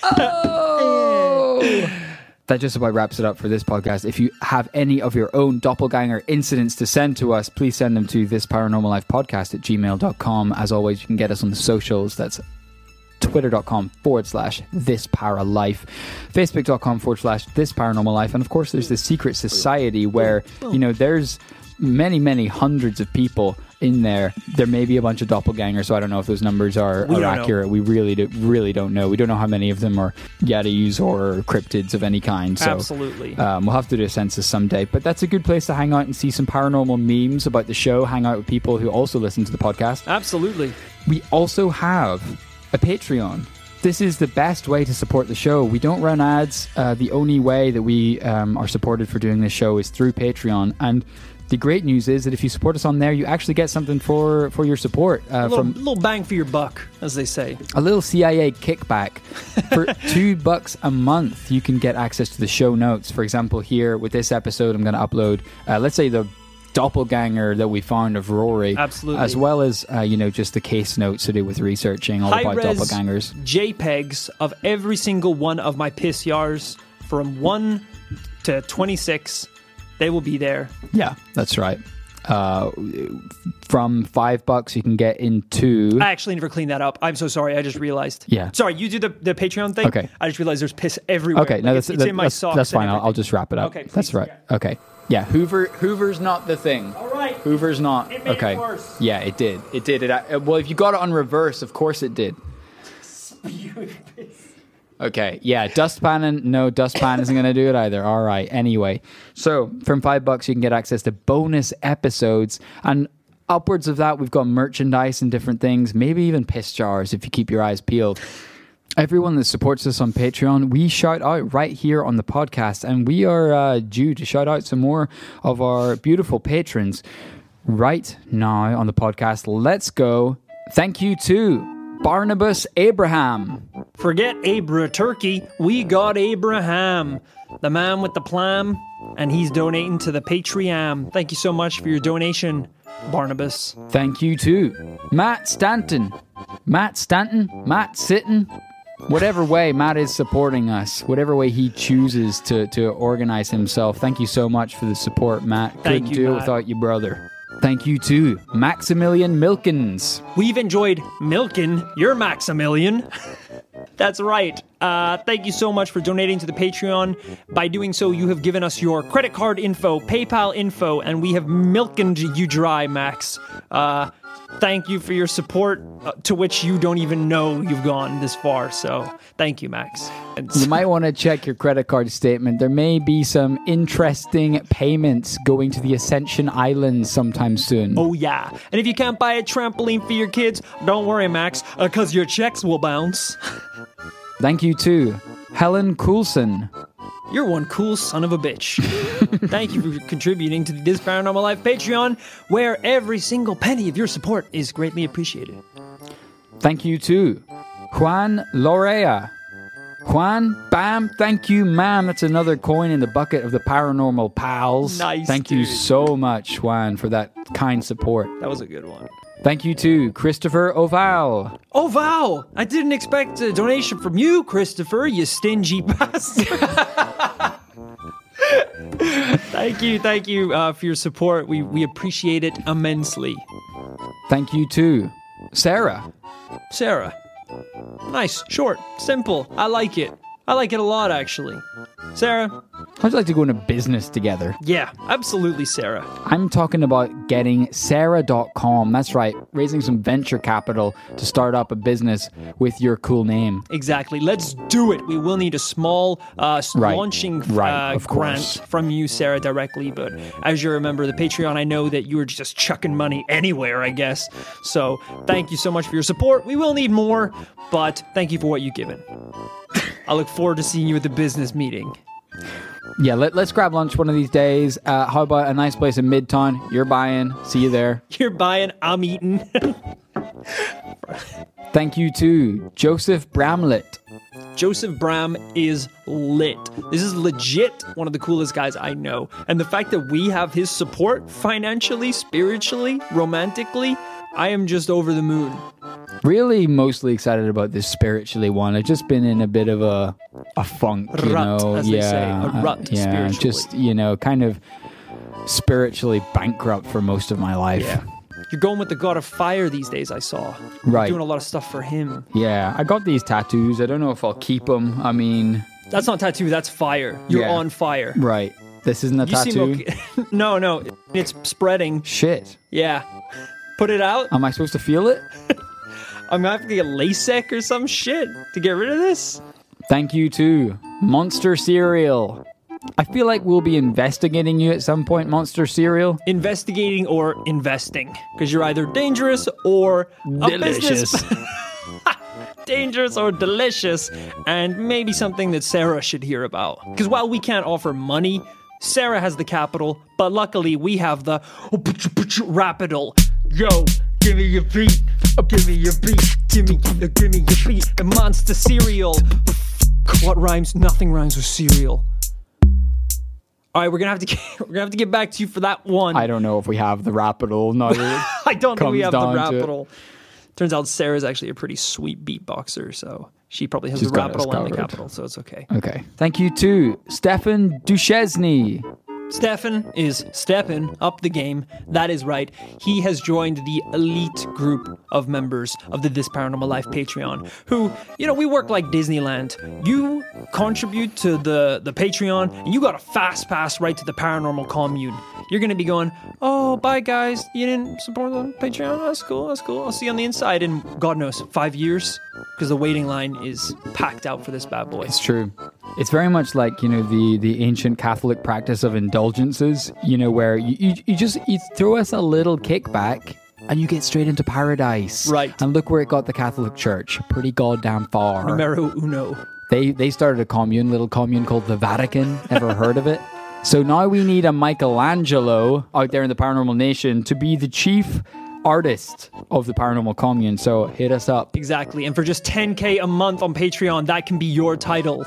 Oh! That just about wraps it up for this podcast. If you have any of your own doppelganger incidents to send to us, please send them to this paranormal life podcast at gmail dot com. As always, you can get us on the socials. That's twitter.com forward slash this para life, facebook.com forward slash this paranormal life. And of course, there's the secret society where, you know, there's many, many hundreds of people in there. There may be a bunch of doppelgangers, so I don't know if those numbers are, are accurate. Know. We really do, really don't know. We don't know how many of them are Yadaus or cryptids of any kind. So, absolutely. Um, we'll have to do a census someday. But that's a good place to hang out and see some paranormal memes about the show, hang out with people who also listen to the podcast. Absolutely. We also have a Patreon. This is the best way to support the show. We don't run ads. Uh, the only way that we um, are supported for doing this show is through Patreon. And the great news is that if you support us on there, you actually get something for, for your support. Uh, a little, from little bang for your buck, as they say. A little C I A kickback. For two bucks a month, you can get access to the show notes. For example, here with this episode, I'm going to upload, uh, let's say, the doppelganger that we found of Rory. Absolutely. As well as, uh, you know, just the case notes to do with researching all about doppelgangers. JPEGs of every single one of my piss yars from one to twenty-six. They will be there. Yeah, that's right. Uh, from five bucks, you can get into... I actually never cleaned that up. I'm so sorry. I just realized. Yeah. Sorry, you do the, the Patreon thing? Okay. I just realized there's piss everywhere. Okay, like no, it's, that's, it's that, in my that's, socks. that's fine. I'll, I'll just wrap it up. Okay, please, that's right. yeah. Okay. Yeah, Hoover. Hoover's not the thing. All right. Hoover's not. It made okay. it worse. Yeah, it did. It did. It. Uh, well, if you got it on reverse, of course it did. Okay, yeah, dustpan, no, dustpan isn't going to do it either. All right, anyway. So, from five bucks, you can get access to bonus episodes. And upwards of that, we've got merchandise and different things, maybe even piss jars if you keep your eyes peeled. Everyone that supports us on Patreon, we shout out right here on the podcast. And we are uh, due to shout out some more of our beautiful patrons right now on the podcast. Let's go. Thank you to Barnabas Abraham. Forget Abra Turkey. We got Abraham, the man with the plan, and he's donating to the Patreon. Thank you so much for your donation, Barnabas. Thank you too, Matt Stanton. Matt Stanton? Matt Sitton? Whatever way Matt is supporting us, whatever way he chooses to, to organize himself. Thank you so much for the support, Matt. Thank Couldn't you, do it Matt. without you, brother. Thank you too, Maximilian Milkins. We've enjoyed milking your Maximilian. That's right. Uh, thank you so much for donating to the Patreon. By doing so, you have given us your credit card info, PayPal info, and we have milkened you dry, Max. Uh, thank you for your support, uh, to which you don't even know you've gone this far. So thank you, Max. And You might want to check your credit card statement. There may be some interesting payments going to the Ascension Islands sometime soon. Oh, yeah. And if you can't buy a trampoline for your kids, don't worry, Max, because your checks will bounce. Thank you too, Helen Coulson. You're one cool son of a bitch. Thank you for contributing to the This Paranormal Life Patreon, where every single penny of your support is greatly appreciated. Thank you too, Juan Lorea. Juan, bam, thank you, ma'am. That's another coin in the bucket of the Paranormal Pals. Nice, Thank you dude. so much, Juan, for that kind support. That was a good one. Thank you too, Christopher Oval. Oh, wow! I didn't expect a donation from you, Christopher, you stingy bastard. Thank you, thank you uh, for your support. We, we appreciate it immensely. Thank you too, Sarah. Sarah. Nice, short, simple. I like it. I like it a lot, actually. Sarah? How'd you like to go into business together? Yeah, absolutely, Sarah. I'm talking about getting Sarah dot com. That's right, raising some venture capital to start up a business with your cool name. Exactly. Let's do it. We will need a small uh, s- Right. launching Right, uh, of grant course. from you, Sarah, directly. But as you remember, the Patreon, I know that you were just chucking money anywhere, I guess. So thank you so much for your support. We will need more, but thank you for what you've given. I look forward to seeing you at the business meeting. Yeah, let, let's grab lunch one of these days. Uh, how about a nice place in Midtown? You're buying. See you there. You're buying, I'm eating. Thank you to Joseph Bramlett. Joseph Bram is lit. This is legit one of the coolest guys I know. And the fact that we have his support financially, spiritually, romantically, I am just over the moon. Really mostly excited about this spiritually one. I've just been in a bit of a a funk, you Rut, know. as they yeah, say. A uh, rut yeah, spiritually. just, you know, kind of spiritually bankrupt for most of my life. Yeah. You're going with the God of Fire these days, I saw. Right. Doing a lot of stuff for him. Yeah, I got these tattoos. I don't know if I'll keep them. I mean... That's not tattoo, that's fire. You're Yeah. on fire. Right. This isn't a You tattoo? seem okay. No, no. It's spreading. Shit. Yeah. Put it out. Am I supposed to feel it? I'm gonna have to get LASIK or some shit to get rid of this. Thank you to Monster Cereal. I feel like we'll be investigating you at some point, Monster Cereal. Investigating or investing. Because you're either dangerous or a Delicious. business. Dangerous or delicious. And maybe something that Sarah should hear about. Because while we can't offer money, Sarah has the capital. But luckily we have the Rapidal. Yo, give me your beat. Give me your beat. Give me, give me your beat. The Monster Cereal. What rhymes? Nothing rhymes with cereal. All right, we're gonna have to get, we're gonna have to get back to you for that one. I don't know if we have the Rapidal. No, I don't think we have the comes down to it. Rapidal. Turns out Sarah's actually a pretty sweet beatboxer, so she probably has She's the got us Rapidal and the covered. Capital, so it's okay. Okay. Thank you to Stefan Duchesne. Stefan is stepping up the game. That is right. He has joined the elite group of members of the This Paranormal Life Patreon who, you know, we work like Disneyland. You contribute to the, the Patreon and you got a fast pass right to the paranormal commune. You're going to be going, oh, bye guys. You didn't support the Patreon? That's cool. That's cool. I'll see you on the inside in, God knows, five years because the waiting line is packed out for this bad boy. It's true. It's very much like, you know, the, the ancient Catholic practice of indulgences, you know, where you, you, you just you throw us a little kickback and you get straight into paradise. Right. And look where it got the Catholic Church. Pretty goddamn far. Numero uno. They, they started a commune, little commune called the Vatican. Ever heard of it? So now we need a Michelangelo out there in the Paranormal Nation to be the chief artist of the Paranormal Commune. So hit us up. Exactly. And for just ten K a month on Patreon, that can be your title.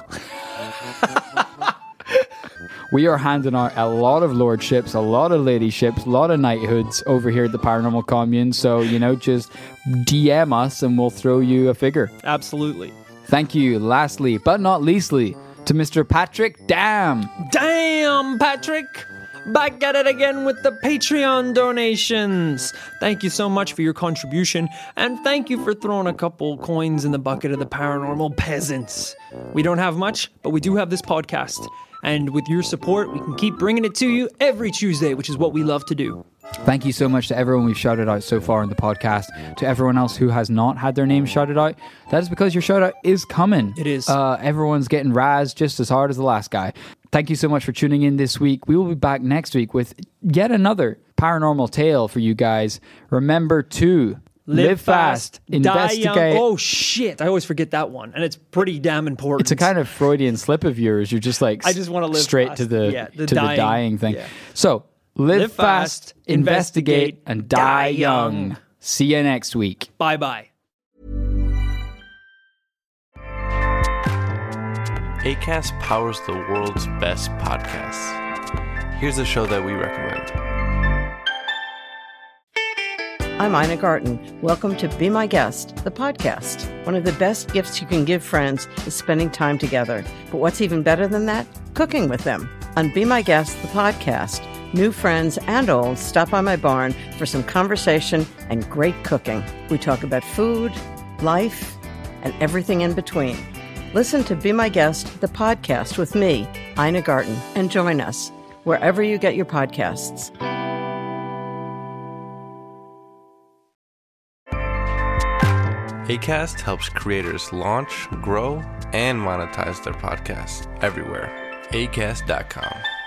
We are handing out a lot of lordships, a lot of ladyships, a lot of knighthoods over here at the Paranormal Commune. So, you know, just D M us and we'll throw you a figure. Absolutely. Thank you, lastly, but not leastly, to Mister Patrick Dam. Damn, Patrick! Back at it again with the Patreon donations. Thank you so much for your contribution, and thank you for throwing a couple coins in the bucket of the paranormal peasants. We don't have much, but we do have this podcast. And with your support, we can keep bringing it to you every Tuesday, which is what we love to do. Thank you so much to everyone we've shouted out so far in the podcast. To everyone else who has not had their name shouted out, that is because your shout out is coming. It is. Uh, everyone's getting razzed just as hard as the last guy. Thank you so much for tuning in this week. We will be back next week with yet another paranormal tale for you guys. Remember to live, fast, die investigate. young. Oh shit, I always forget that one, and it's pretty damn important. It's a kind of Freudian slip of yours. You're just like I just wanna live straight fast. to the Yeah, the to dying. the dying thing. Yeah. So live, Live fast, fast, investigate, investigate, and die die young. young. See you next week. Bye bye. Acast powers the world's best podcasts. Here's a show that we recommend. I'm Ina Garten. Welcome to Be My Guest, the podcast. One of the best gifts you can give friends is spending time together. But what's even better than that? Cooking with them. On Be My Guest, the podcast, new friends and old stop by my barn for some conversation and great cooking. We talk about food, life, and everything in between. Listen to Be My Guest, the podcast with me, Ina Garten, and join us wherever you get your podcasts. Acast helps creators launch, grow, and monetize their podcasts everywhere. acast dot com.